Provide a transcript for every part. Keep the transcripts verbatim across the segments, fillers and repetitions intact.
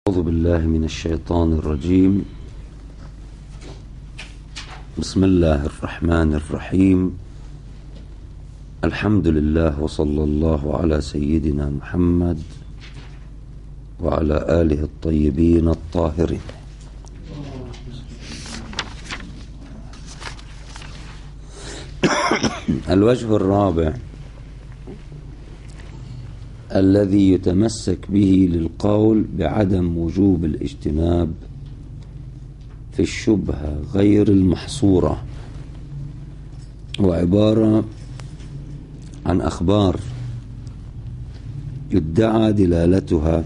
أعوذ بالله من الشيطان الرجيم. بسم الله الرحمن الرحيم. الحمد لله وصلى الله على سيدنا محمد وعلى آله الطيبين الطاهرين. الوجه الرابع الذي يتمسك به للقول بعدم وجوب الاجتناب في الشبهة غير المحصورة، وعبارة عن أخبار يدعى دلالتها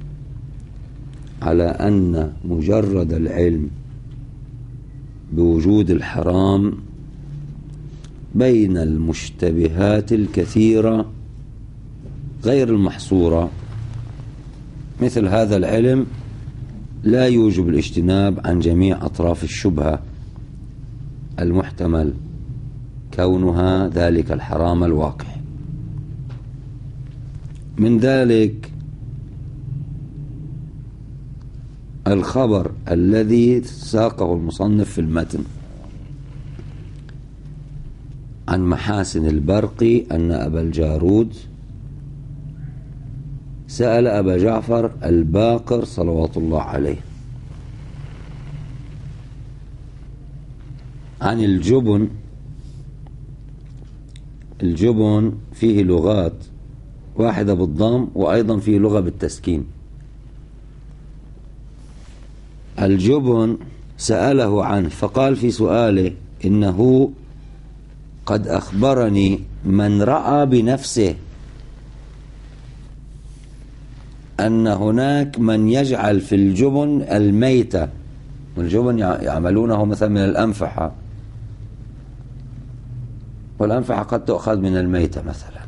على أن مجرد العلم بوجود الحرام بين المشتبهات الكثيرة غير المحصورة، مثل هذا العلم لا يوجب الاجتناب عن جميع أطراف الشبهة المحتمل كونها ذلك الحرام الواقع. من ذلك الخبر الذي ساقه المصنف في المتن عن محاسن البرقي أن أبا الجارود سأل أبا جعفر الباقر صلوات الله عليه عن الجبن. الجبن فيه لغات، واحدة بالضم وأيضا فيه لغة بالتسكين. الجبن سأله عنه فقال في سؤاله: إنه قد أخبرني من رأى بنفسه أن هناك من يجعل في الجبن الميتة، والجبن يعملونه مثلا من الأنفحة، والأنفحة قد تؤخذ من الميتة مثلا.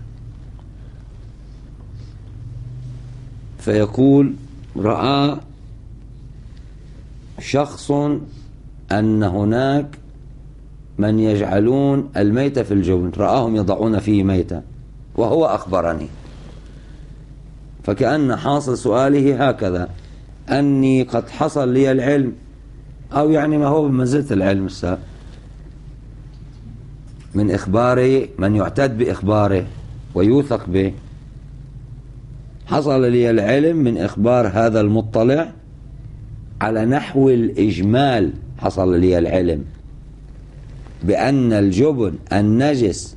فيقول: رأى شخص أن هناك من يجعلون الميتة في الجبن، رآهم يضعون فيه ميتة وهو أخبرني. فكأن حاصل سؤاله هكذا: أني قد حصل لي العلم، أو يعني ما هو بمنزلة العلم السابق من إخباره من يعتد بإخباره ويوثق به. حصل لي العلم من إخبار هذا المطلع على نحو الإجمال. حصل لي العلم بأن الجبن النجس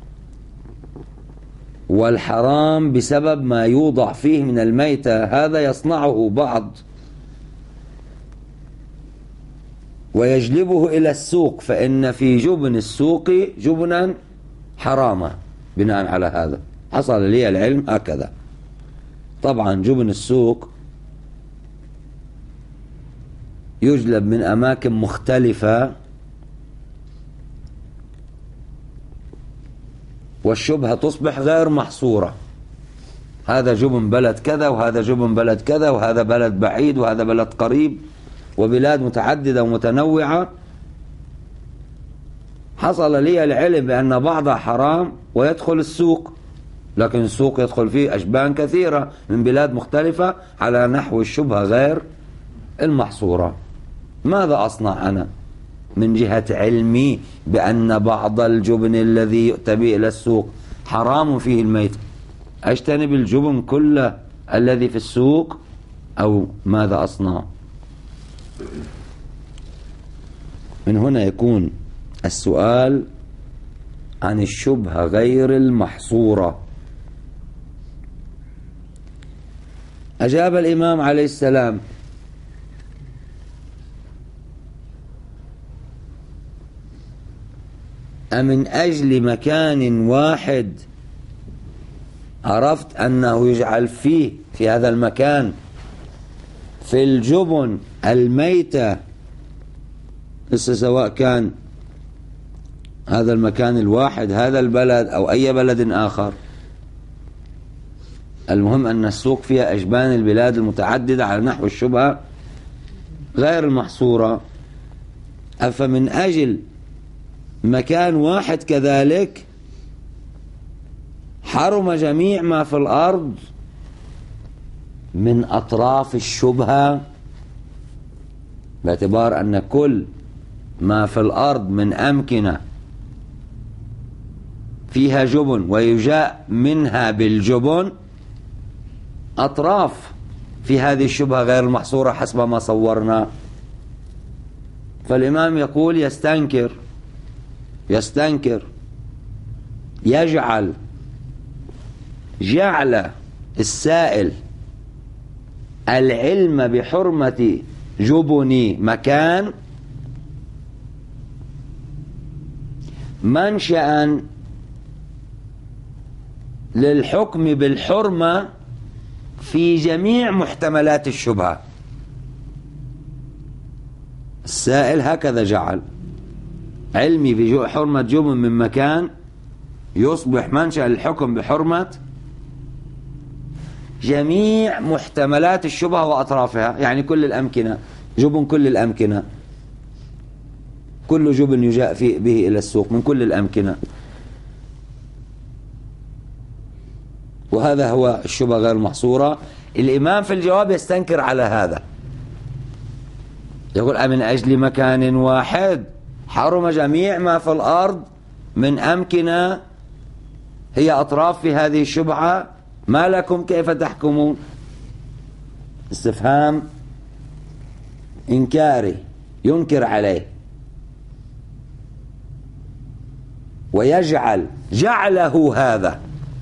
والحرام بسبب ما يوضع فيه من الميتة، هذا يصنعه بعض ويجلبه إلى السوق، فإن في جبن السوق جبنا حراما. بناء على هذا حصل لي العلم هكذا. طبعا جبن السوق يجلب من أماكن مختلفة، والشبهة تصبح غير محصورة. هذا جبن بلد كذا، وهذا جبن بلد كذا، وهذا بلد بعيد، وهذا بلد قريب، وبلاد متعددة ومتنوعة. حصل لي العلم بأن بعضها حرام ويدخل السوق، لكن السوق يدخل فيه أشبان كثيرة من بلاد مختلفة على نحو الشبهة غير المحصورة. ماذا أصنع أنا من جهة علمي بأن بعض الجبن الذي يؤتى به إلى السوق حرام فيه الميت؟ أجتنب الجبن كله الذي في السوق أو ماذا أصنع؟ من هنا يكون السؤال عن الشبهة غير المحصورة. أجاب الإمام عليه السلام: أمن أجل مكان واحد عرفت أنه يجعل فيه في هذا المكان في الجبن الميتة، سواء كان هذا المكان الواحد هذا البلد أو أي بلد آخر، المهم أن السوق فيها أجبان البلاد المتعددة على نحو الشبهة غير المحصورة. أفمن أجل مكان واحد كذلك حرم جميع ما في الأرض من أطراف الشبهة، باعتبار أن كل ما في الأرض من أمكنة فيها جبن ويجاء منها بالجبن أطراف في هذه الشبهة غير المحصورة حسب ما صورنا. فالإمام يقول يستنكر يستنكر يجعل جعل السائل العلم بحرمة جبن مكان منشأ للحكم بالحرمة في جميع محتملات الشبهة. السائل هكذا جعل علمي بحرمة جبن من مكان يصبح منشأ للحكم بحرمة جميع محتملات الشبهة وأطرافها، يعني كل الأمكنة، جبن كل الأمكنة، كل جبن يجاء فيه به إلى السوق من كل الأمكنة. وهذا هو الشبهة غير المحصورة. الإمام في الجواب يستنكر على هذا، يقول أمن أجل مكان واحد حرم جميع ما في الأرض من أمكنة هي أطراف في هذه الشبهة، ما لكم كيف تحكمون؟ استفهام إنكاري ينكر عليه، ويجعل جعله هذا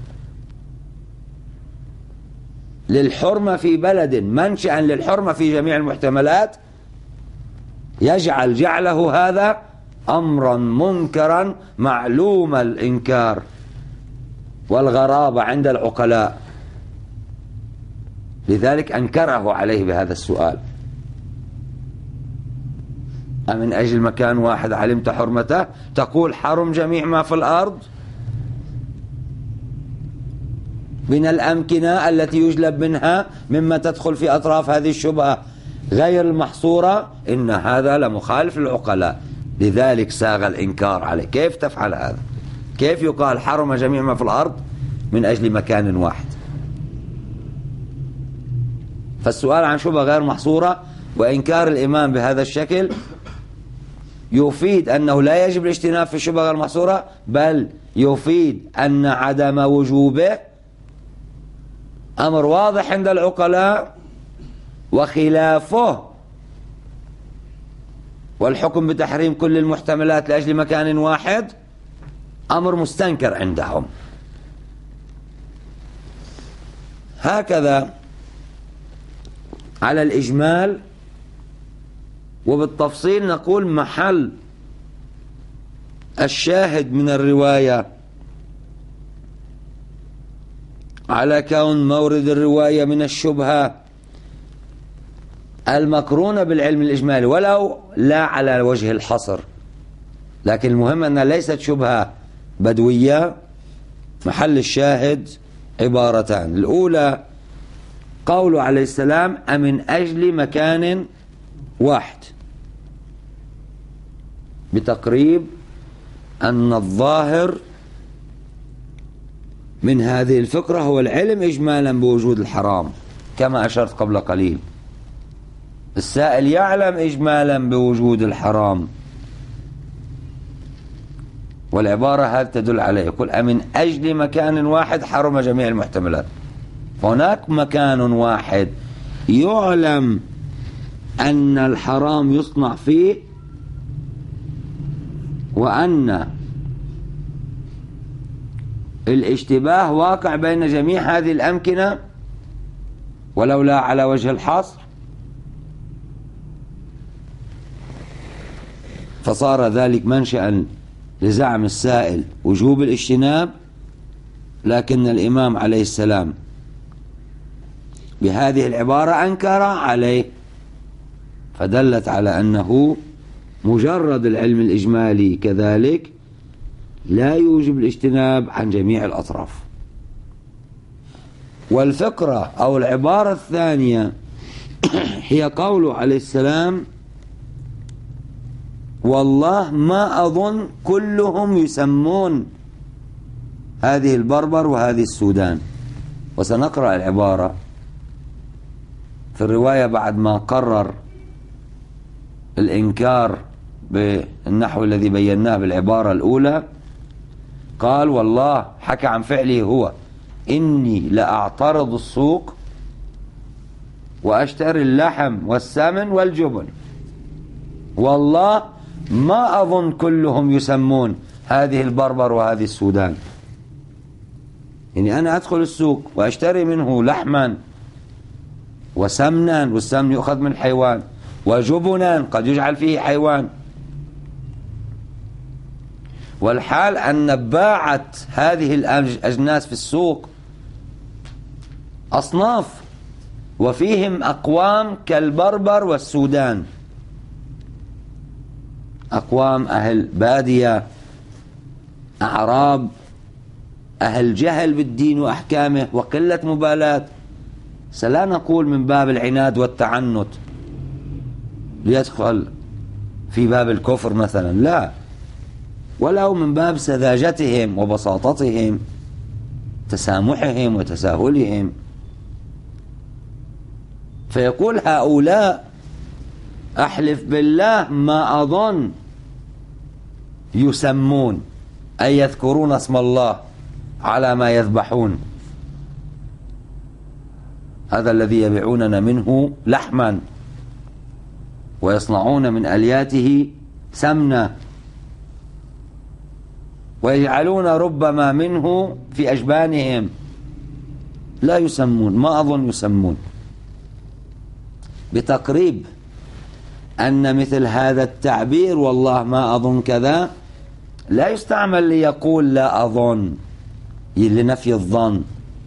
للحرمة في بلد منشأ للحرمة في جميع المحتملات، يجعل جعله هذا أمرا منكرا معلوم الإنكار والغرابة عند العقلاء، لذلك أنكره عليه بهذا السؤال. أمن أجل مكان واحد علمت حرمته، تقول حرم جميع ما في الأرض من الأمكنة التي يجلب منها مما تدخل في أطراف هذه الشبهة غير المحصورة، إن هذا لمخالف للعقلاء، لذلك ساغ الإنكار عليه. كيف تفعل هذا؟ كيف يقال حرم جميع ما في الأرض من أجل مكان واحد؟ فالسؤال عن شبهة غير محصورة وإنكار الإمام بهذا الشكل يفيد أنه لا يجب الاجتناب في الشبهة غير محصورة، بل يفيد أن عدم وجوبه أمر واضح عند العقلاء، وخلافه والحكم بتحريم كل المحتملات لأجل مكان واحد أمر مستنكر عندهم. هكذا على الإجمال، وبالتفصيل نقول محل الشاهد من الرواية على كون مورد الرواية من الشبهة المقرونة بالعلم الإجمالي، ولو لا على وجه الحصر، لكن المهم أنها ليست شبهة بدوية. محل الشاهد عبارتان: الأولى قوله عليه السلام أمن أجل مكان واحد، بتقريب أن الظاهر من هذه الفكرة هو العلم إجمالا بوجود الحرام، كما أشرت قبل قليل. السائل يعلم إجمالا بوجود الحرام، والعبارة هذه تدل عليه، يقول أمن أجل مكان واحد حرم جميع المحتملات. هناك مكان واحد يعلم أن الحرام يصنع فيه، وأن الاشتباه واقع بين جميع هذه الأمكنة ولولا على وجه الحصر، فصار ذلك منشأ لزعم السائل وجوب الاجتناب. لكن الإمام عليه السلام بهذه العبارة أنكر عليه، فدلت على أنه مجرد العلم الإجمالي كذلك لا يوجب الاجتناب عن جميع الأطراف. والفكرة أو العبارة الثانية هي قوله عليه السلام والله ما أظن كلهم يسمون هذه البربر وهذه السودان. وسنقرأ العبارة في الرواية بعد ما قرر الإنكار بالنحو الذي بيناه بالعبارة الأولى قال والله حكى عن فعله هو إني لأعترض السوق وأشتري اللحم والسمن والجبن، والله ما أظن كلهم يسمون هذه البربر وهذه السودان. يعني أنا أدخل السوق وأشتري منه لحما وسمنا، والسمن يؤخذ من حيوان، وجبنا قد يجعل فيه حيوان، والحال أن باعة هذه الأجناس في السوق أصناف، وفيهم أقوام كالبربر والسودان، أقوام أهل بادية، أعراب، أهل جهل بالدين وأحكامه وقلة مبالاة. سلا نقول من باب العناد والتعنت ليدخل في باب الكفر مثلا، لا، ولو من باب سذاجتهم وبساطتهم، تسامحهم وتساهلهم. فيقول هؤلاء أحلف بالله ما أظن يسمون أي يذكرون اسم الله على ما يذبحون، هذا الذي يبيعوننا منه لحما ويصنعون من ألياته سمنة ويجعلون ربما منه في أجبانهم، لا يسمون، ما أظن يسمون. بتقريب أن مثل هذا التعبير والله ما أظن كذا لا يستعمل ليقول لا أظن لنفي الظن،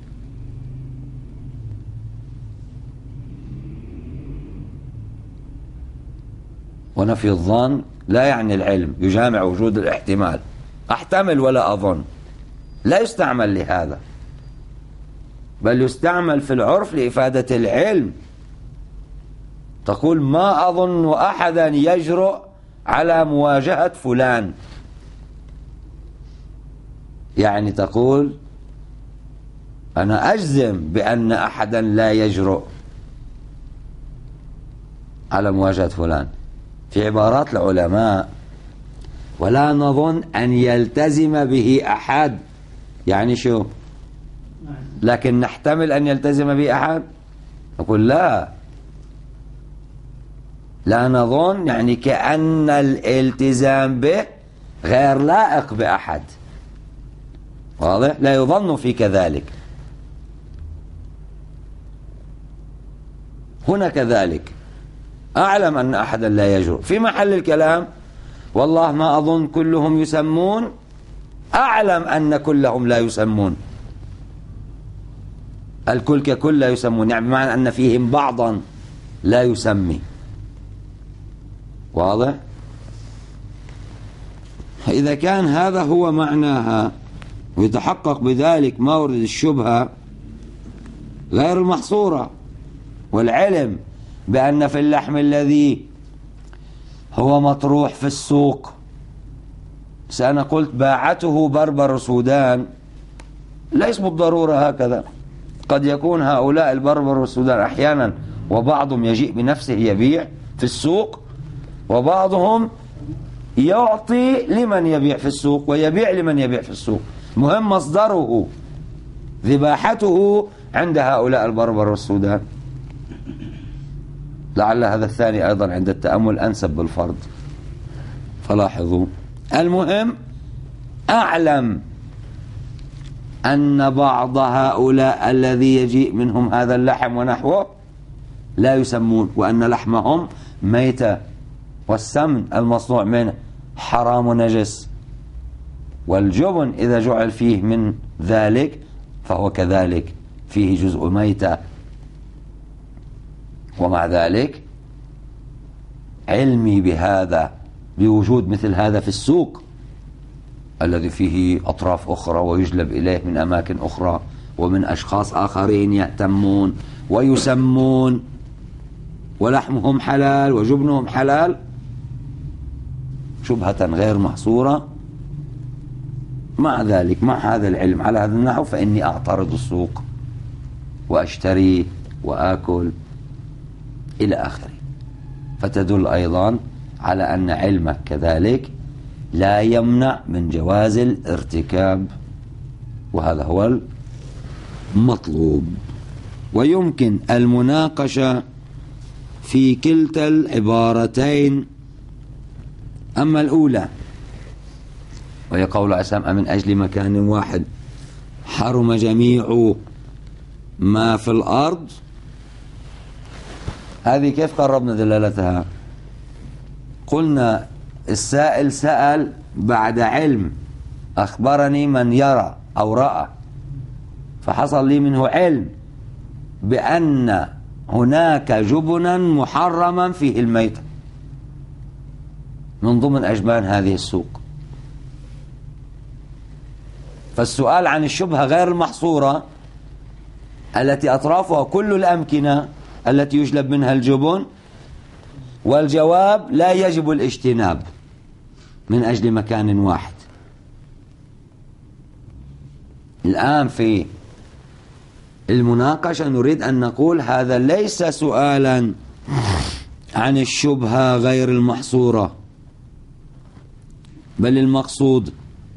ونفي الظن لا يعني العلم، يجامع وجود الاحتمال، أحتمل ولا أظن، لا يستعمل لهذا، بل يستعمل في العرف لإفادة العلم. تقول ما أظن أحدا يجرؤ على مواجهة فلان، يعني تقول أنا أجزم بأن أحدا لا يجرؤ على مواجهة فلان. في عبارات العلماء ولا نظن أن يلتزم به أحد، يعني شو؟ لكن نحتمل أن يلتزم به أحد، نقول لا لا نظن، يعني كأن الالتزام به غير لائق بأحد، واضح؟ لا يظن في كذلك. هنا كذلك أعلم أن أحدا لا يجرؤ، في محل الكلام والله ما أظن كلهم يسمون، أعلم أن كلهم لا يسمون، الكل ككل لا يسمون، يعني بمعنى أن فيهم بعضا لا يسمي، واضح؟ إذا كان هذا هو معناها ويتحقق بذلك مورد الشبهة غير المحصورة، والعلم بأن في اللحم الذي هو مطروح في السوق، سأنا قلت باعته بربر السودان، ليس بالضرورة هكذا، قد يكون هؤلاء البربر السودان أحيانا وبعضهم يجيء بنفسه يبيع في السوق، وبعضهم يعطي لمن يبيع في السوق ويبيع لمن يبيع في السوق، مهم مصدره ذباحته عند هؤلاء البربر السودان. لعل هذا الثاني أيضا عند التأمل أنسب بالفرض، فلاحظوا. المهم أعلم أن بعض هؤلاء الذي يجيء منهم هذا اللحم ونحوه لا يسمون، وأن لحمهم ميتة، والسمن المصنوع منه حرام ونجس، والجبن إذا جعل فيه من ذلك فهو كذلك فيه جزء ميتة. ومع ذلك علمي بهذا، بوجود مثل هذا في السوق الذي فيه أطراف أخرى ويجلب إليه من أماكن أخرى ومن أشخاص آخرين يهتمون ويسمون، ولحمهم حلال وجبنهم حلال، شبهة غير محصورة. مع ذلك مع هذا العلم على هذا النحو فإني أعترض السوق وأشتري وآكل إلى آخره. فتدل أيضا على أن علمك كذلك لا يمنع من جواز الارتكاب، وهذا هو المطلوب. ويمكن المناقشة في كلتا العبارتين. أما الأولى وهي قول عسام من أجل مكان واحد حرم جميع ما في الأرض، هذه كيف قربنا دلالتها؟ قلنا السائل سأل بعد علم، أخبرني من يرى أو رأى، فحصل لي منه علم بأن هناك جبنا محرما فيه الميتة من ضمن أجبان هذه السوق. فالسؤال عن الشبهة غير المحصورة التي أطرافها كل الأمكنة التي يجلب منها الجبن، والجواب لا يجب الاجتناب من أجل مكان واحد. الآن في المناقشة نريد أن نقول هذا ليس سؤالا عن الشبهة غير المحصورة، بل المقصود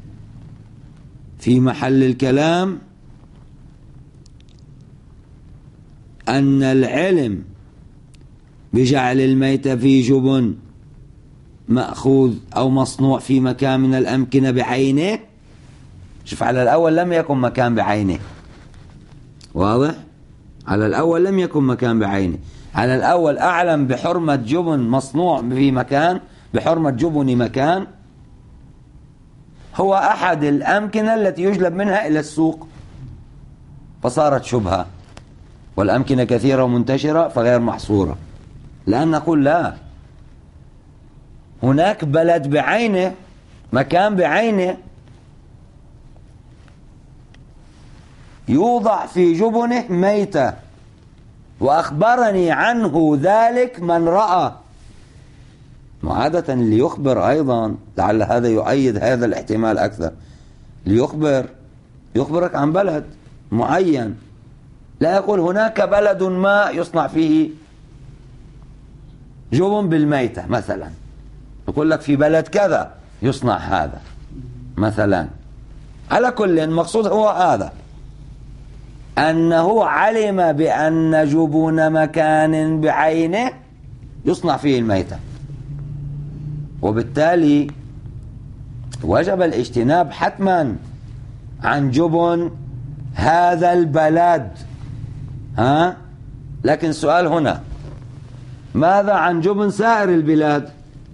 في محل الكلام أن العلم بجعل الميت في جبن مأخوذ أو مصنوع في مكان من الأمكنة بعينه. شوف، على الأول لم يكن مكان بعينه، واضح؟ على الأول لم يكن مكان بعينه، على الأول أعلم بحرمة جبن مصنوع في مكان، بحرمة جبن مكان هو أحد الأمكنة التي يجلب منها إلى السوق، فصارت شبهة، والأمكنة كثيرة ومنتشرة فغير محصورة. لأن نقول لا، هناك بلد بعينه، مكان بعينه يوضع في جبنه ميتة، وأخبرني عنه ذلك من رأى. وعادة اللي يخبر أيضا، لعل هذا يؤيد هذا الاحتمال أكثر، ليخبر يخبرك عن بلد معين، لا يقول هناك بلد ما يصنع فيه جبن بالميتة مثلا، يقول لك في بلد كذا يصنع هذا مثلا. على كل المقصود هو هذا، أنه علم بأن جبن مكان بعينه يصنع فيه الميتة، وبالتالي وجب الاجتناب حتما عن جبن هذا البلد. ها؟ لكن السؤال هنا، ماذا عن جبن سائر البلاد؟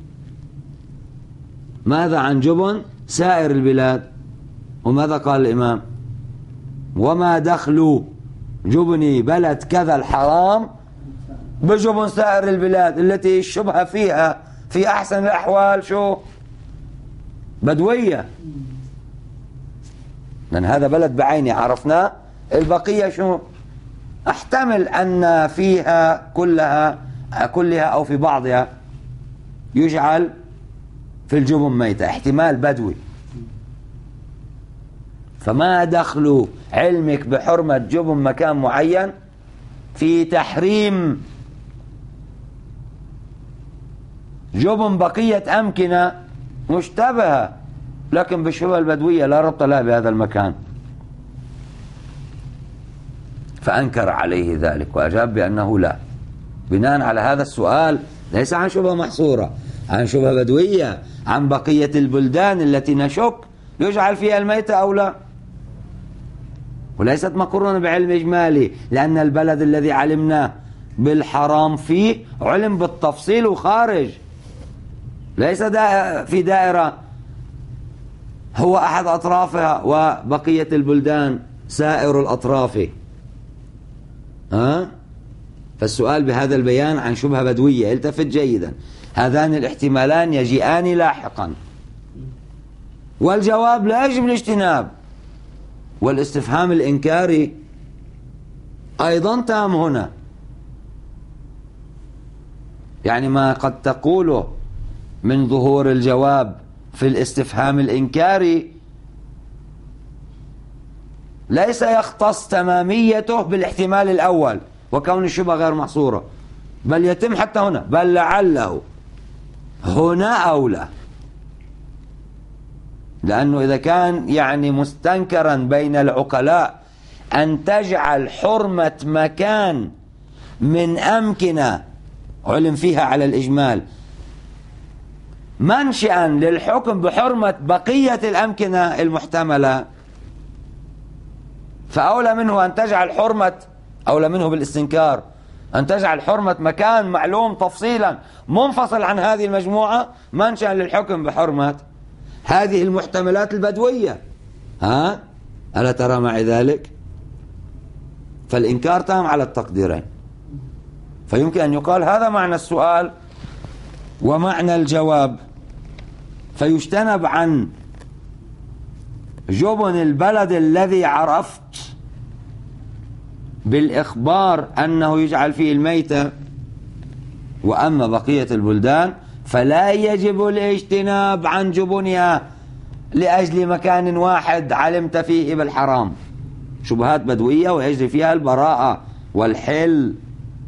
ماذا عن جبن سائر البلاد؟ وماذا قال الإمام؟ وما دخل جبن بلد كذا الحرام بجبن سائر البلاد التي الشبهة فيها في أحسن الأحوال شو؟ بدوية، لأن هذا بلد بعيني عرفناه، البقية شو؟ أحتمل أن فيها كلها كلها أو في بعضها يجعل في الجبن ميتة، احتمال بدوي. فما دخل علمك بحرمة جبن مكان معين في تحريم جبن بقية أمكنة مشتبهة لكن بالشبهة البدوية لا ربط لها بهذا المكان؟ فأنكر عليه ذلك وأجاب بأنه لا، بناء على هذا السؤال ليس عن شبهة محصورة، عن شبهة بدوية، عن بقية البلدان التي نشك يجعل فيها الميتة أو لا، وليست مقرونة بعلم إجمالي، لأن البلد الذي علمنا بالحرام فيه علم بالتفصيل وخارج، ليس في دائرة هو أحد أطرافها وبقية البلدان سائر الأطراف. ها؟ فالسؤال بهذا البيان عن شبهة بدوية، التفت جيدا، هذان الاحتمالان يجيئان لاحقا، والجواب لا يجب الاجتناب، والاستفهام الإنكاري أيضا تام هنا. يعني ما قد تقوله من ظهور الجواب في الاستفهام الإنكاري ليس يختص تماميته بالاحتمال الأول وكون الشبهة غير محصورة، بل يتم حتى هنا، بل لعله هنا أولى، لأنه إذا كان يعني مستنكرا بين العقلاء أن تجعل حرمة مكان من أمكنة علم فيها على الإجمال منشأ للحكم بحرمة بقية الأمكنة المحتملة، فأولى منه أن تجعل حرمة، أولى منه بالاستنكار أن تجعل حرمة مكان معلوم تفصيلا منفصل عن هذه المجموعة منشأ للحكم بحرمة هذه المحتملات البدوية. ها؟ ألا ترى معي ذلك؟ فالإنكار تام على التقديرين. فيمكن أن يقال هذا معنى السؤال ومعنى الجواب، فيجتنب عن جبن البلد الذي عرفت بالإخبار أنه يجعل فيه الميتة، وأما بقية البلدان فلا يجب الاجتناب عن جبنها لأجل مكان واحد علمت فيه بالحرام، شبهات بدوية ويجري فيها البراءة والحل.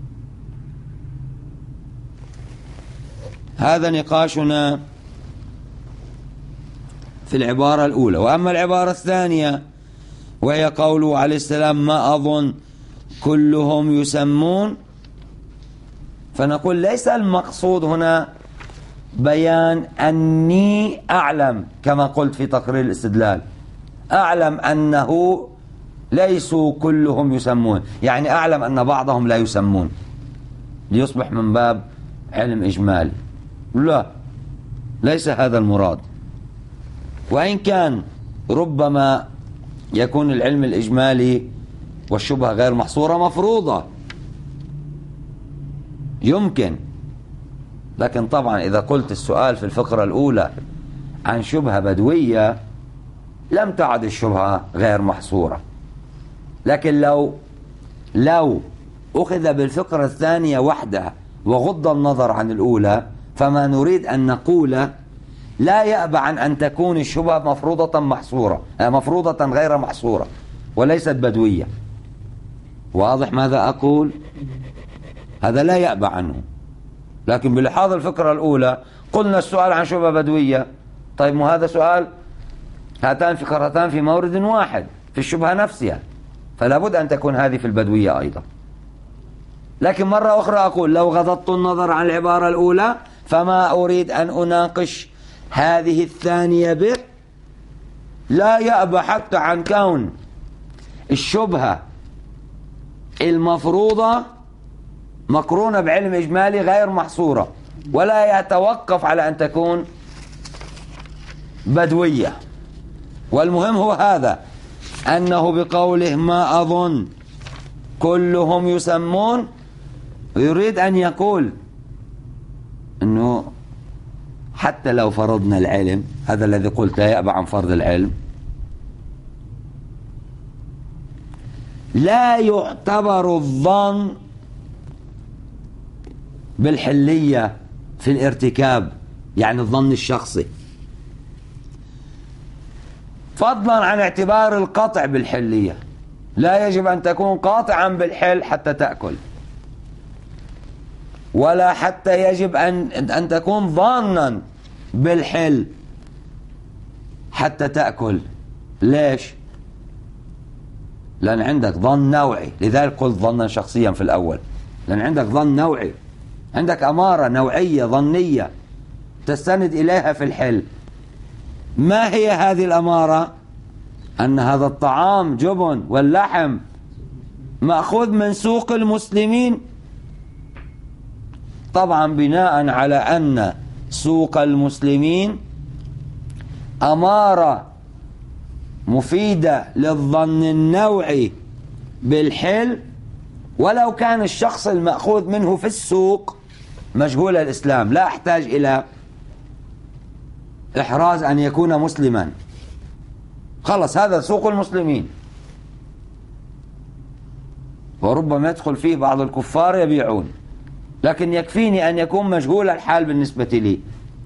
هذا نقاشنا في العبارة الأولى. وأما العبارة الثانية وهي قوله عليه السلام ما أظن كلهم يسمون، فنقول ليس المقصود هنا بيان أني أعلم كما قلت في تقرير الاستدلال، أعلم أنه ليسوا كلهم يسمون، يعني أعلم أن بعضهم لا يسمون ليصبح من باب علم إجمالي. لا، ليس هذا المراد. وإن كان ربما يكون العلم الإجمالي والشبهة غير محصورة مفروضة، يمكن، لكن طبعا إذا قلت السؤال في الفقرة الأولى عن شبهة بدوية لم تعد الشبهة غير محصورة. لكن لو لو أخذ بالفقرة الثانية وحدها وغض النظر عن الأولى، فما نريد أن نقول لا يأبى عن أن تكون الشبهة مفروضة محصورة، مفروضة غير محصورة وليست بدوية. واضح ماذا أقول؟ هذا لا يأبى عنه. لكن بلحاظ الفكرة الأولى قلنا السؤال عن شبهة بدوية، طيب ما هذا سؤال، هاتان فكرتان في مورد واحد في الشبهة نفسها، فلا بد أن تكون هذه في البدوية أيضا. لكن مرة أخرى أقول لو غضضت النظر عن العبارة الأولى فما أريد أن أناقش هذه الثانية به، لا يأبى حتى عن كون الشبهة المفروضة مقرونة بعلم إجمالي غير محصورة، ولا يتوقف على أن تكون بدوية. والمهم هو هذا، أنه بقوله ما أظن كلهم يسمون يريد أن يقول أنه حتى لو فرضنا العلم، هذا الذي قلت لا يأبى عن فرض العلم، لا يعتبر الظن بالحلية في الارتكاب، يعني الظن الشخصي، فضلا عن اعتبار القطع بالحلية. لا يجب أن تكون قاطعا بالحل حتى تأكل، ولا حتى يجب أن أن تكون ظانا بالحل حتى تأكل. ليش؟ لأن عندك ظن نوعي، لذلك قلت ظنا شخصيا في الأول، لأن عندك ظن نوعي، عندك أمارة نوعية ظنية تستند إليها في الحل. ما هي هذه الأمارة؟ أن هذا الطعام جبن واللحم مأخوذ من سوق المسلمين، طبعا بناء على أن سوق المسلمين أمارة مفيدة للظن النوعي بالحل، ولو كان الشخص المأخوذ منه في السوق مجهول الإسلام، لا أحتاج إلى إحراز أن يكون مسلما، خلص هذا سوق المسلمين، وربما يدخل فيه بعض الكفار يبيعون، لكن يكفيني أن يكون مجهول الحال بالنسبة لي.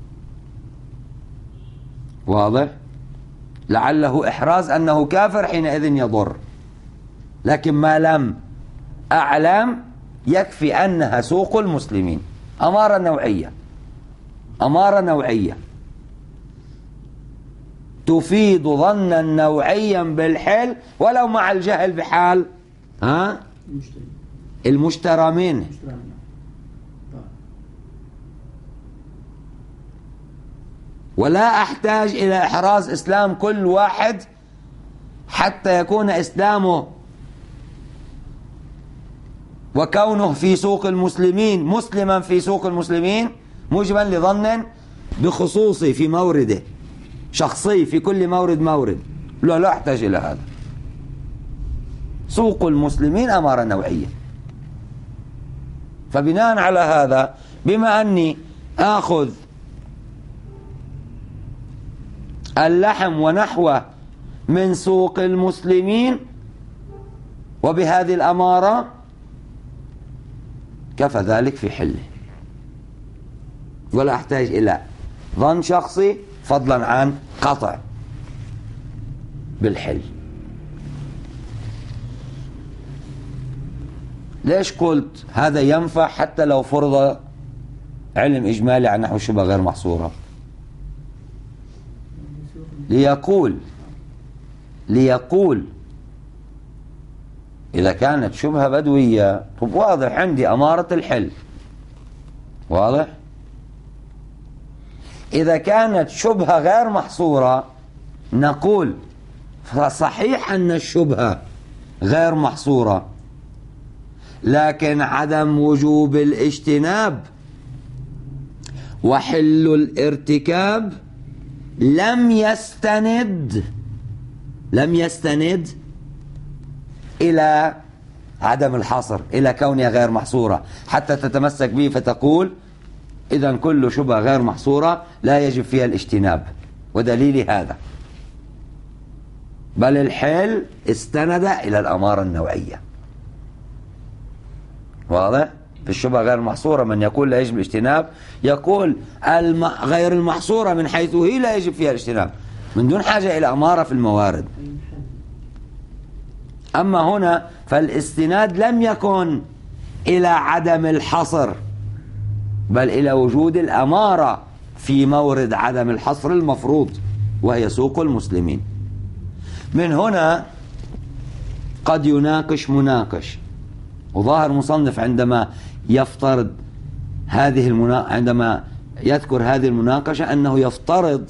واضح؟ لعله إحراز أنه كافر حينئذ يضر، لكن ما لم أعلم يكفي أنها سوق المسلمين، أمارة نوعية، أمارة نوعية تفيد ظنا نوعيا بالحل ولو مع الجهل بحال ها المشترى منه. ولا أحتاج إلى إحراز إسلام كل واحد حتى يكون إسلامه وكونه في سوق المسلمين مسلما في سوق المسلمين موجبا لظن بخصوصي في مورده، شخصي في كل مورد مورد. لا لا أحتاج إلى هذا. سوق المسلمين أمارة نوعية. فبناء على هذا بما أني آخذ اللحم ونحوه من سوق المسلمين وبهذه الأمارة كفى ذلك في حله، ولا أحتاج إلى ظن شخصي فضلا عن قطع بالحل. ليش قلت هذا ينفع حتى لو فرض علم إجمالي عن نحو الشبهة غير محصورة؟ ليقول ليقول إذا كانت شبهة بدوية، طب واضح عندي أمارة الحل، واضح. إذا كانت شبهة غير محصورة نقول فصحيح أن الشبهة غير محصورة، لكن عدم وجوب الاجتناب وحل الارتكاب لم يستند لم يستند إلى عدم الحصر، إلى كونها غير محصورة حتى تتمسك به فتقول إذن كل شبهة غير محصورة لا يجب فيها الاجتناب. ودليل هذا بل الحل استند إلى الأمارة النوعية، واضح. في الشبهة غير المحصورة من يقول لا يجب الاجتناب يقول الم... غير المحصورة من حيث هي لا يجب فيها الاجتناب من دون حاجة إلى أمارة في الموارد. أما هنا فالاستناد لم يكن إلى عدم الحصر بل إلى وجود الأمارة في مورد عدم الحصر المفروض وهي سوق المسلمين. من هنا قد يناقش مناقش، وظاهر مصنف عندما يفترض هذه المنا... عندما يذكر هذه المناقشة أنه يفترض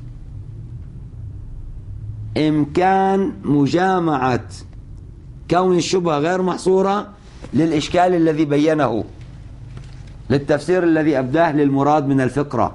إمكان مجامعة كون الشبهة غير محصورة للإشكال الذي بينه، للتفسير الذي أبداه للمراد من الفقرة.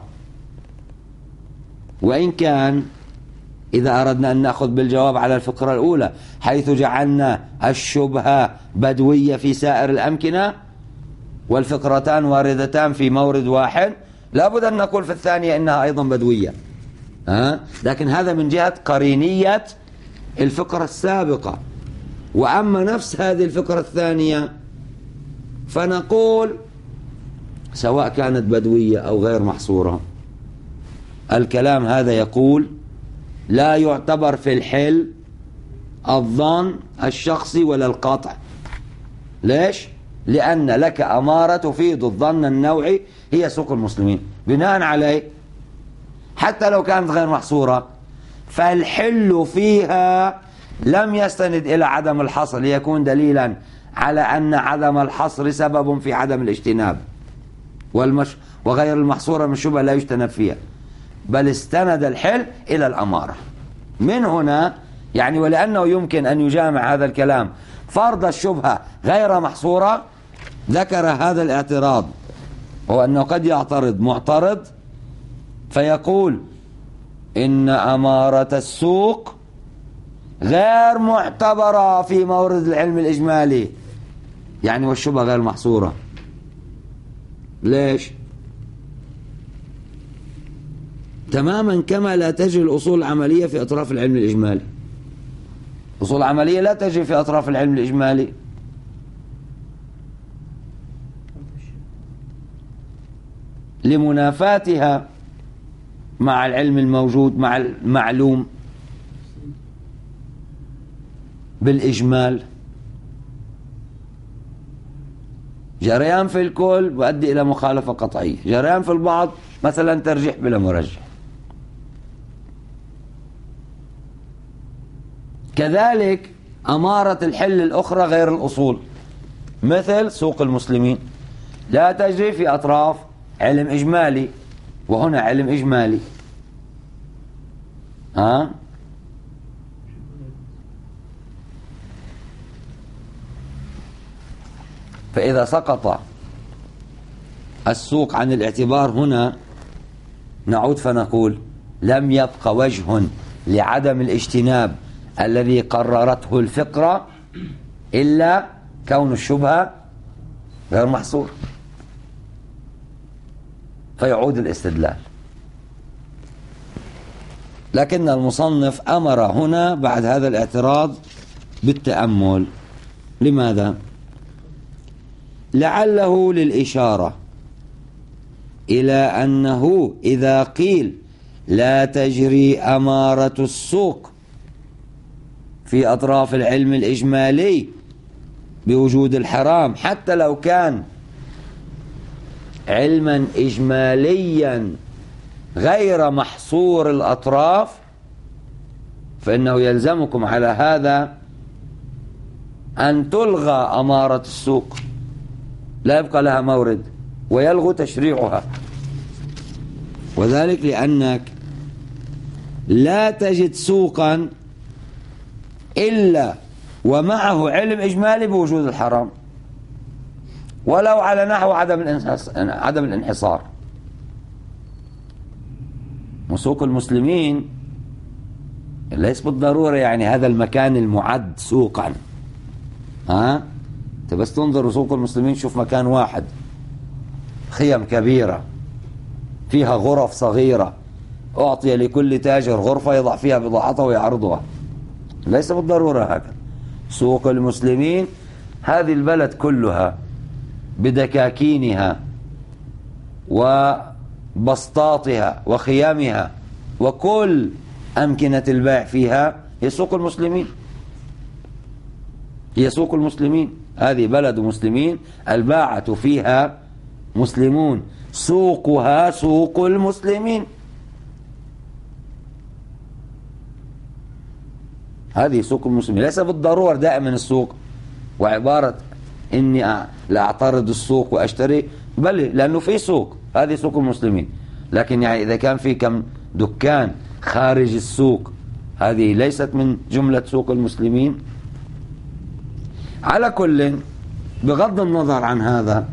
وإن كان إذا أردنا أن نأخذ بالجواب على الفقرة الأولى حيث جعلنا الشبهة بدوية في سائر الأمكنة والفقرتان واردتان في مورد واحد، لابد أن نقول في الثانية إنها أيضا بدوية. أه؟ لكن هذا من جهة قرينية الفقرة السابقة. وأما نفس هذه الفقرة الثانية فنقول سواء كانت بدوية أو غير محصورة الكلام هذا يقول لا يعتبر في الحل الظن الشخصي ولا القطع. ليش؟ لأن لك أمارة تفيد الظن النوعي هي سوق المسلمين. بناء عليه حتى لو كانت غير محصورة فالحل فيها لم يستند إلى عدم الحصر ليكون دليلا على أن عدم الحصر سبب في عدم الاجتناب، والمش وغير المحصورة من شبهة لا يجتنب فيها، بل استند الحل إلى الأمارة. من هنا يعني ولأنه يمكن أن يجامع هذا الكلام فرض الشبهة غير محصورة ذكر هذا الاعتراض، هو أنه قد يعترض معترض فيقول إن أمارة السوق غير معتبرة في مورد العلم الإجمالي، يعني والشبهة غير محصورة. ليش؟ تماما كما لا تجري الأصول العملية في أطراف العلم الإجمالي. الأصول العملية لا تجري في أطراف العلم الإجمالي، لمنافاتها مع العلم الموجود مع المعلوم بالإجمال. جريان في الكل يؤدي إلى مخالفة قطعية، جريان في البعض مثلا ترجيح بلا مرجح. كذلك أمارة الحل الأخرى غير الأصول، مثل سوق المسلمين لا تجري في أطراف علم إجمالي، وهنا علم إجمالي. ها؟ فإذا سقط السوق عن الاعتبار هنا نعود فنقول لم يبق وجه لعدم الاجتناب الذي قررته الفقرة إلا كون الشبهة غير محصور، فيعود الاستدلال. لكن المصنف أمر هنا بعد هذا الاعتراض بالتأمل. لماذا؟ لعله للإشارة إلى أنه إذا قيل لا تجري أمارة السوق في أطراف العلم الإجمالي بوجود الحرام، حتى لو كان علما إجماليا غير محصور الأطراف، فإنه يلزمكم على هذا أن تلغى أمارة السوق، لا يبقى لها مورد، ويلغو تشريعها. وذلك لأنك لا تجد سوقا إلا ومعه علم إجمالي بوجود الحرام، ولو على نحو عدم الانحصار. وسوق المسلمين ليس بالضرورة يعني هذا المكان المعد سوقا. ها؟ انت بس تنظر سوق المسلمين شوف مكان واحد، خيم كبيرة فيها غرف صغيرة، أعطي لكل تاجر غرفة يضع فيها بضاعته ويعرضها. ليس بالضرورة هكذا. سوق المسلمين هذه البلد كلها بدكاكينها وبسطاتها وخيامها وكل أمكنة البيع فيها هي سوق المسلمين، هي سوق المسلمين. هذه بلد مسلمين، الباعة فيها مسلمون، سوقها سوق المسلمين. هذه سوق المسلمين. ليس بالضرورة دائما السوق وعبارة إني لا أعترض السوق وأشتري، بل لأنه في سوق، هذه سوق المسلمين. لكن يعني إذا كان في كم دكان خارج السوق، هذه ليست من جملة سوق المسلمين. على كل، بغض النظر عن هذا،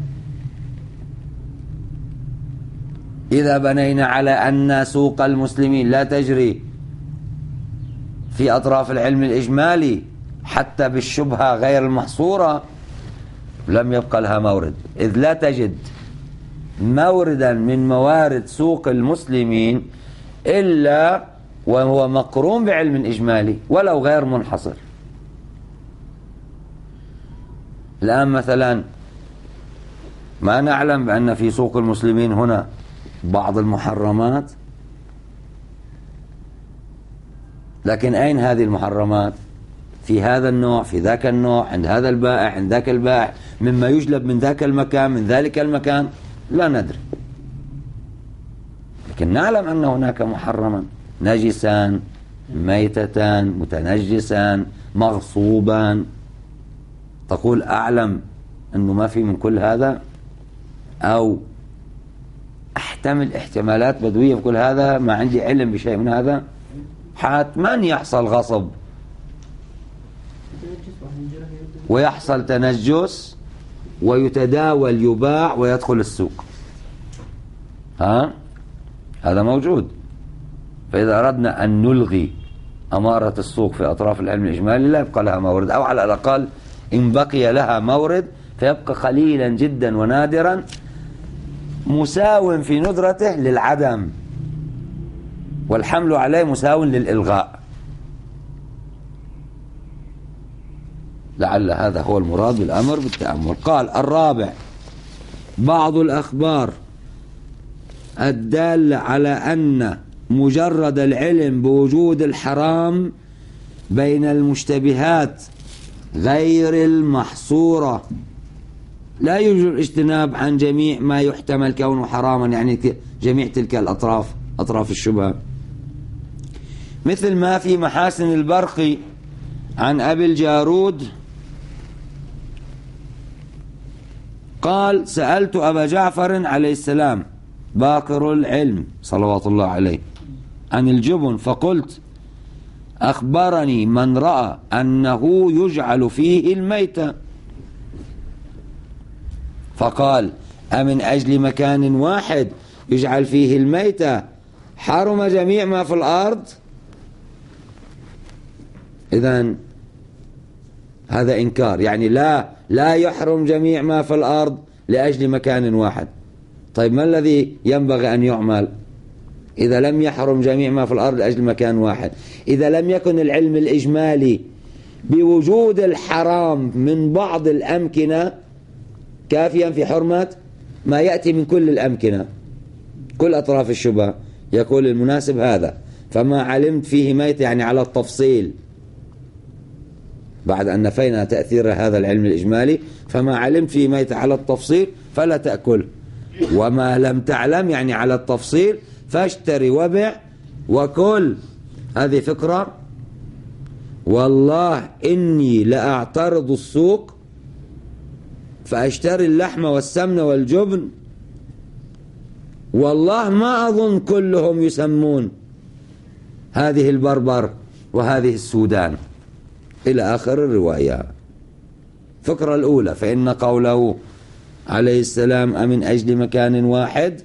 إذا بنينا على أن سوق المسلمين لا تجري في أطراف العلم الإجمالي حتى بالشبهة غير المحصورة، لم يبقى لها مورد، إذ لا تجد موردا من موارد سوق المسلمين إلا وهو مقرون بعلم إجمالي ولو غير منحصر. الآن مثلا ما نعلم بأن في سوق المسلمين هنا بعض المحرمات، لكن أين هذه المحرمات؟ في هذا النوع، في ذاك النوع، عند هذا البائع، عند ذاك البائع، مما يجلب من ذاك المكان، من ذلك المكان، لا ندري. لكن نعلم أن هناك محرما نجسان، ميتتان، متنجسان، مغصوبان. تقول أعلم أنه ما في من كل هذا، أو أحتمل احتمالات بدوية في كل هذا، ما عندي علم بشيء من هذا. حتما يحصل غصب ويحصل تنجس ويتداول، يباع ويدخل السوق. ها؟ هذا موجود. فإذا أردنا أن نلغي أمارة السوق في أطراف العلم الإجمالي لا يبقى لها مورد، أو على الأقل إن بقي لها مورد فيبقى قليلا جدا ونادرا، مساو في ندرته للعدم، والحمل عليه مساو للإلغاء. لعل هذا هو المراد بالأمر بالتأمل. قال الرابع: بعض الأخبار الدالة على أن مجرد العلم بوجود الحرام بين المشتبهات غير المحصورة لا يوجب الاجتناب عن جميع ما يحتمل كونه حراما، يعني جميع تلك الأطراف، أطراف الشبهة، مثل ما في محاسن البرقي عن أبي الجارود قال: سألت أبا جعفر عليه السلام باقر العلم صلوات الله عليه عن الجبن، فقلت: أخبرني من رأى أنه يجعل فيه الميتة، فقال: أمن أجل مكان واحد يجعل فيه الميتة حرم جميع ما في الأرض؟ إذن هذا إنكار، يعني لا لا يحرم جميع ما في الأرض لأجل مكان واحد. طيب ما الذي ينبغي أن يعمل إذا لم يحرم جميع ما في الأرض لأجل مكان واحد؟ إذا لم يكن العلم الإجمالي بوجود الحرام من بعض الأمكنة كافيا في حرمة ما يأتي من كل الأمكنة، كل أطراف الشبهة، يقول المناسب هذا. فما علمت فيه ميت يعني على التفصيل، بعد أن نفينا تأثير هذا العلم الإجمالي، فما علمت فيه ميت على التفصيل فلا تأكل، وما لم تعلم يعني على التفصيل فاشتري وبع وكل. هذه فكرة. والله إني لأعترض السوق فأشتري اللحم والسمن والجبن، والله ما أظن كلهم يسمون هذه البربر وهذه السودان، إلى آخر الرواية. فكرة الأولى: فإن قوله عليه السلام أمن أجل مكان واحد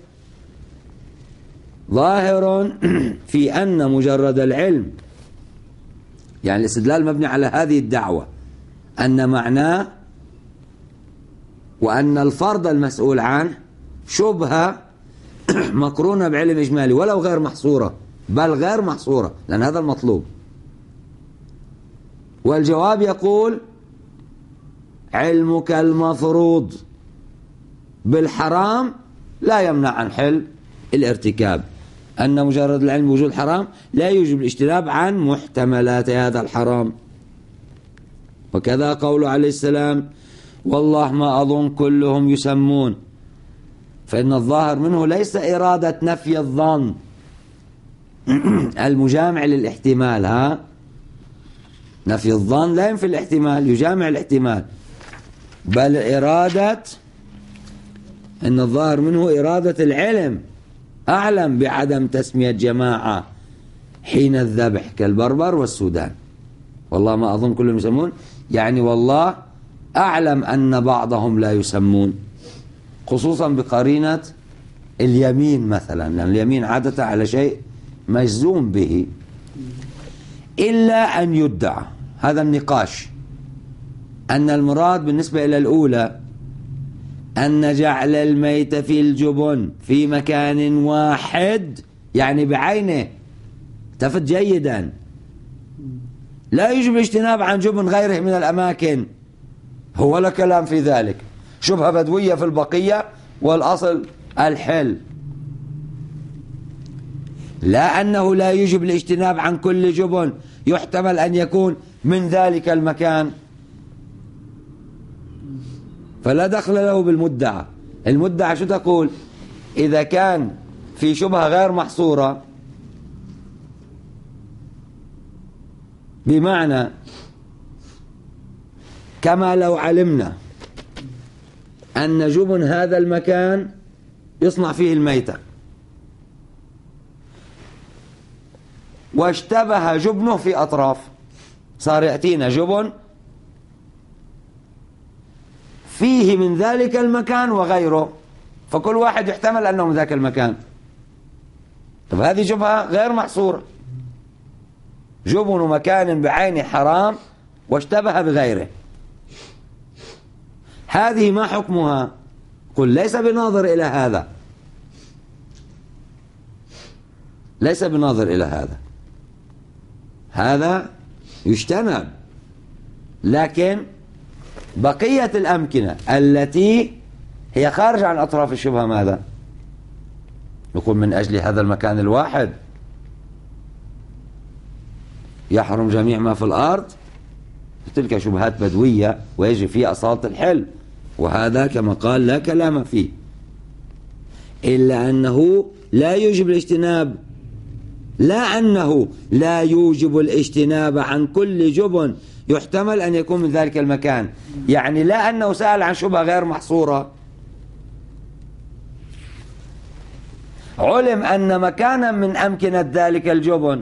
ظاهر في أن مجرد العلم، يعني الاستدلال مبني على هذه الدعوة، أن معناه وأن الفرض المسؤول عنه شبهة مقرونة بعلم إجمالي ولو غير محصورة، بل غير محصورة، لأن هذا المطلوب. والجواب يقول: علمك المفروض بالحرام لا يمنع عن حل الارتكاب، أن مجرد العلم بوجود الحرام لا يوجب الاجتناب عن محتملات هذا الحرام. وكذا قول عليه السلام: والله ما أظن كلهم يسمون، فإن الظاهر منه ليس إرادة نفي الظن المجامع للاحتمال، ها نفي الظن لا ينفي الاحتمال، يجامع الاحتمال، بل إرادة أن الظاهر منه إرادة العلم، أعلم بعدم تسمية جماعة حين الذبح كالبربر والسودان. والله ما أظن كلهم يسمون، يعني والله أعلم أن بعضهم لا يسمون، خصوصا بقرينة اليمين مثلا، لأن اليمين عادة على شيء مجزوم به، إلا أن يدعى هذا النقاش أن المراد بالنسبة إلى الأولى أن جعل الميت في الجبن في مكان واحد يعني بعينه، التفت جيدا، لا يجب الاجتناب عن جبن غيره من الأماكن، هو لا كلام في ذلك، شبهة بدوية في البقية والأصل الحل. لا أنه لا يجب الاجتناب عن كل جبن يحتمل أن يكون من ذلك المكان، فلا دخل له بالمدعى. المدعى شو تقول؟ إذا كان في شبهة غير محصورة، بمعنى كما لو علمنا أن جبن هذا المكان يصنع فيه الميتة، واشتبه جبنه في أطراف، صار يأتينا جبن فيه من ذلك المكان وغيره، فكل واحد يحتمل أنه من ذاك المكان. طب هذه جبهة غير محصورة، جبن مكان بعين حرام واشتبه بغيره، هذه ما حكمها؟ قل ليس بناظر إلى هذا، ليس بناظر إلى هذا، هذا يجتنب. لكن بقية الأمكنة التي هي خارج عن أطراف الشبهة ماذا؟ نقول من أجل هذا المكان الواحد يحرم جميع ما في الأرض، تلك شبهات بدوية ويجب فيها أصالة الحل، وهذا كما قال لا كلام فيه، إلا أنه لا يوجب الاجتناب، لا أنه لا يوجب الاجتناب عن كل جبن يحتمل أن يكون من ذلك المكان. يعني لا أنه سأل عن شبهة غير محصورة، علم أن مكانا من أمكنة ذلك الجبن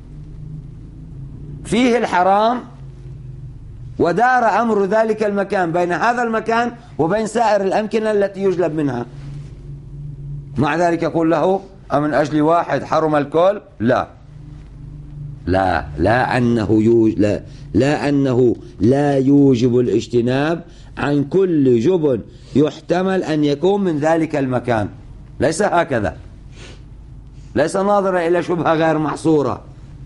فيه الحرام، ودار أمر ذلك المكان بين هذا المكان وبين سائر الأمكنة التي يجلب منها، مع ذلك يقول له أمن أجل واحد حرم الكل؟ لا لا لا أنه يوج لا, لا أنه لا يوجب الاجتناب عن كل جبن يحتمل أن يكون من ذلك المكان، ليس هكذا، ليس ناظرا إلى شبهة غير محصورة.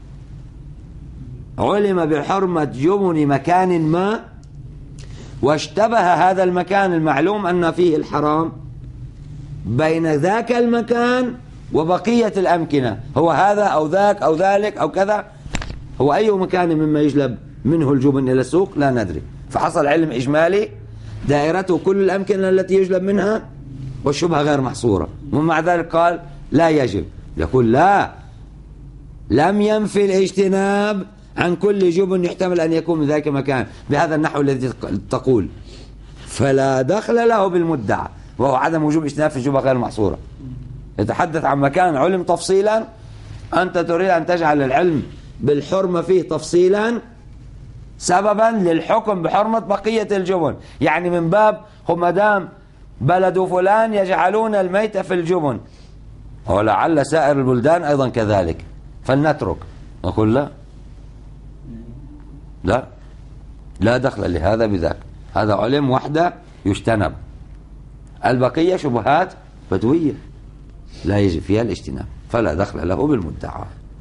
علم بحرمة جبن مكان ما واشتبه هذا المكان المعلوم أن فيه الحرام بين ذاك المكان وبقية الأمكنة، هو هذا أو ذاك أو ذلك أو كذا، هو أي مكان مما يجلب منه الجبن إلى السوق لا ندري. فحصل علم إجمالي دائرته كل الأمكنة التي يجلب منها والشبهة غير محصورة، ومع ذلك قال لا يجب. يقول لا، لم ينفي الاجتناب عن كل جبن يحتمل أن يكون من ذلك مكان بهذا النحو الذي تقول، فلا دخل له بالمدعى وهو عدم وجوب اجتناب في الشبهة غير محصورة. يتحدث عن مكان علم تفصيلا، أنت تريد أن تجعل العلم بالحرمة فيه تفصيلا سببا للحكم بحرمة بقية الجبن، يعني من باب هم مدام بلد فلان يجعلون الميت في الجبن ولعل سائر البلدان أيضا كذلك فلنترك. نقول لا لا لا دخل لهذا بذاك، هذا علم وحده يجتنب، البقية شبهات بدوية لا يجب فيها الاجتناب، فلا دخل له بالمدعى.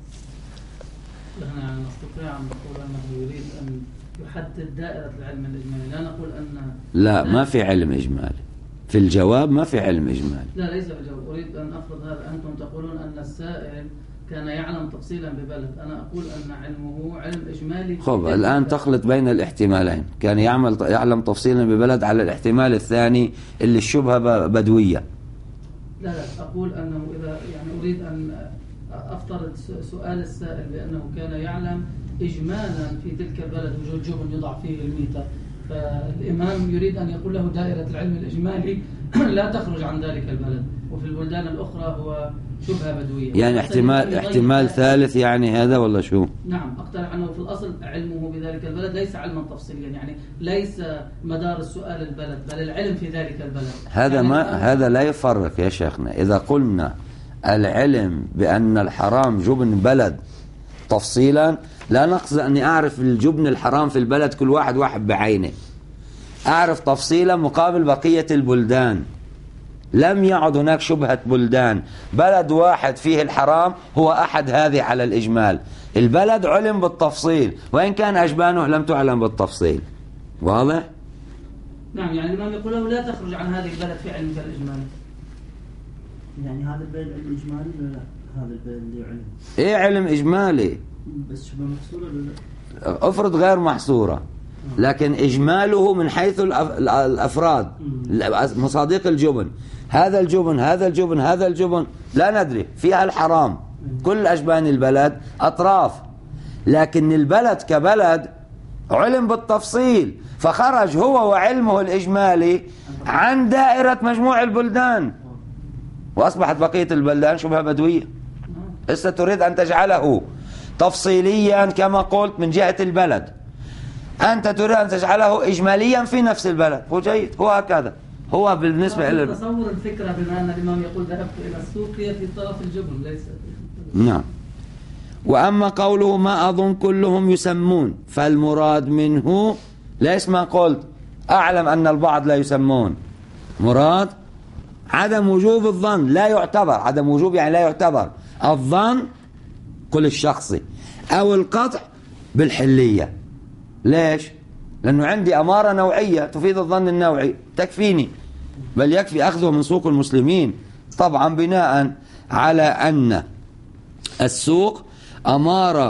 نحن نستطيع أن نقول أنه يريد أن يحدد دائرة العلم الإجمالي، لا نقول أن لا ما في علم إجمالي في الجواب، ما في علم إجمالي. لا ليس بالجواب، أريد أن أفرض هذا. أنتم تقولون أن السائل كان يعلم تفصيلا ببلد، أنا أقول أن علمه علم إجمالي. خب الآن تخلط بين الاحتمالين، كان يعمل يعلم تفصيلا ببلد على الاحتمال الثاني اللي الشبهة بدوية. لا لا أقول أنه إذا يعني أريد أن أفترض سؤال السائل بأنه كان يعلم إجمالا في تلك البلد وجود جبن يضع فيه الميتة، فالإمام يريد أن يقول له دائرة العلم الإجمالي لا تخرج عن ذلك البلد، وفي البلدان الأخرى هو شبهة بدوية. يعني احتمال احتمال ثالث يعني هذا ولا شو؟ نعم أقترح أنه في الأصل علمه بذلك البلد ليس علما تفصيليا، يعني ليس مدار السؤال البلد بل العلم في ذلك البلد. هذا يعني ما هذا لا يفرق يا شيخنا. إذا قلنا العلم بأن الحرام جبن بلد تفصيلا، لا نقصد أني أعرف الجبن الحرام في البلد كل واحد واحد بعينه، أعرف تفصيلا مقابل بقية البلدان. لم يعد هناك شبهة بلدان، بلد واحد فيه الحرام هو أحد هذه على الإجمال، البلد علم بالتفصيل وإن كان أجبانه لم تعلم بالتفصيل. واضح؟ نعم، يعني الإمام يقول له لا تخرج عن هذه البلد في علمك الإجمالي. يعني هذا البلد علم إجمالي ولا لا؟ هذا البلد اللي علم إيه علم إجمالي؟ بس شبه محصورة ولا لا؟ أفرض غير محصورة، لكن إجماله من حيث الأفراد مصادق الجبن، هذا الجبن هذا الجبن هذا الجبن لا ندري فيها الحرام، كل أجبان البلد أطراف، لكن البلد كبلد علم بالتفصيل، فخرج هو وعلمه الإجمالي عن دائرة مجموع البلدان وأصبحت بقية البلدان شبهة بدوية. إذا تريد أن تجعله تفصيليا كما قلت من جهة البلد، أنت تريد أن تجعله إجماليا في نفس البلد، هو جيد، هو هكذا هو بالنسبة إلى تصور الفكرة بما أن الإمام يقول ذهبت إلى السوق هي في طرف الجبن ليس. نعم. وأما قوله ما أظن كلهم يسمون، فالمراد منه ليس ما قلت أعلم أن البعض لا يسمون، مراد عدم وجوب الظن، لا يعتبر عدم وجوب يعني لا يعتبر الظن قل الشخصي أو القطع بالحلية. ليش؟ لأنه عندي أمارة نوعية تفيد الظن النوعي تكفيني، بل يكفي أخذه من سوق المسلمين، طبعا بناء على أن السوق أمارة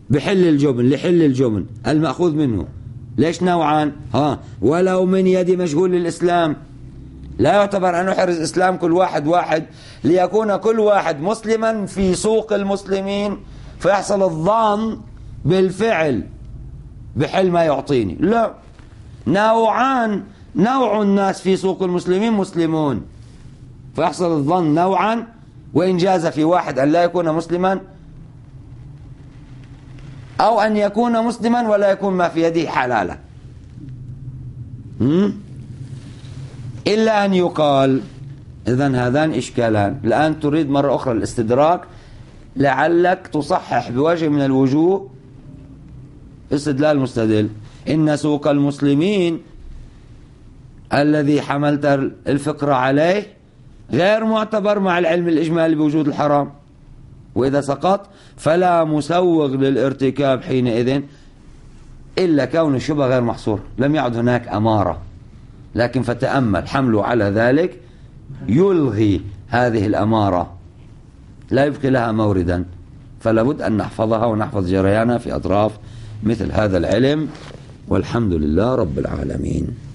بحل الجبن لحل الجبن المأخوذ منه. ليش نوعان؟ ها ولو من يد مجهول الإسلام، لا يعتبر أن نحرز إسلام كل واحد واحد ليكون كل واحد مسلما في سوق المسلمين فيحصل الظن بالفعل بحل ما يعطيني. لا، نوعان، نوع الناس في سوق المسلمين مسلمون فيحصل الظن نوعا، وإن جاز في واحد أن لا يكون مسلما أو أن يكون مسلما ولا يكون ما في يده حلالا، إلا أن يقال. إذن هذان إشكالان. الآن تريد مرة أخرى الاستدراك لعلك تصحح بوجه من الوجوه استدلال المستدل. إن سوق المسلمين الذي حملت الفكرة عليه غير معتبر مع العلم الإجمالي بوجود الحرام، وإذا سقط فلا مسوغ للارتكاب حينئذ إلا كون الشبهة غير محصور، لم يعد هناك أمارة. لكن فتأمل حمله على ذلك يلغي هذه الأمارة، لا يبقي لها موردا، فلا بد أن نحفظها ونحفظ جريانها في أطراف مثل هذا العلم. والحمد لله رب العالمين.